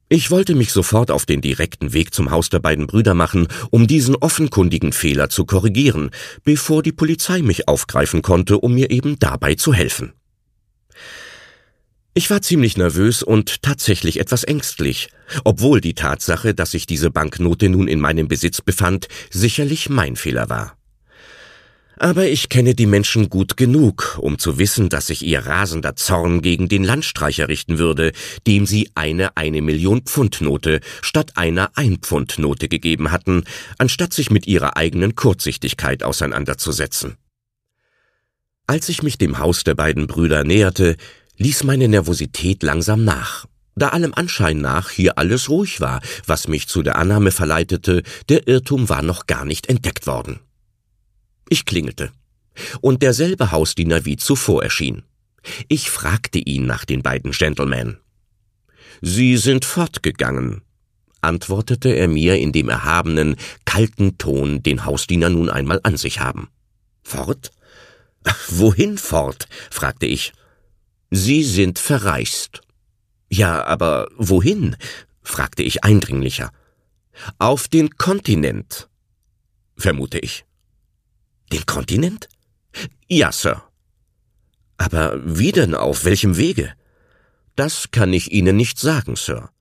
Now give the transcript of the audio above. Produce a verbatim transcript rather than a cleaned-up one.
Ich wollte mich sofort auf den direkten Weg zum Haus der beiden Brüder machen, um diesen offenkundigen Fehler zu korrigieren, bevor die Polizei mich aufgreifen konnte, um mir eben dabei zu helfen. Ich war ziemlich nervös und tatsächlich etwas ängstlich, obwohl die Tatsache, dass sich diese Banknote nun in meinem Besitz befand, sicherlich mein Fehler war. Aber ich kenne die Menschen gut genug, um zu wissen, dass sich ihr rasender Zorn gegen den Landstreicher richten würde, dem sie eine Eine-Million-Pfund-Note statt einer Ein-Pfund-Note gegeben hatten, anstatt sich mit ihrer eigenen Kurzsichtigkeit auseinanderzusetzen. Als ich mich dem Haus der beiden Brüder näherte, ließ meine Nervosität langsam nach, da allem Anschein nach hier alles ruhig war, was mich zu der Annahme verleitete, der Irrtum war noch gar nicht entdeckt worden. Ich klingelte, und derselbe Hausdiener wie zuvor erschien. Ich fragte ihn nach den beiden Gentlemen. »Sie sind fortgegangen«, antwortete er mir in dem erhabenen, kalten Ton, den Hausdiener nun einmal an sich haben. »Fort? Wohin fort?« fragte ich. »Sie sind verreist.« »Ja, aber wohin?« fragte ich eindringlicher. »Auf den Kontinent«, vermute ich. »Den Kontinent?« »Ja, Sir.« »Aber wie denn, auf welchem Wege?« »Das kann ich Ihnen nicht sagen, Sir.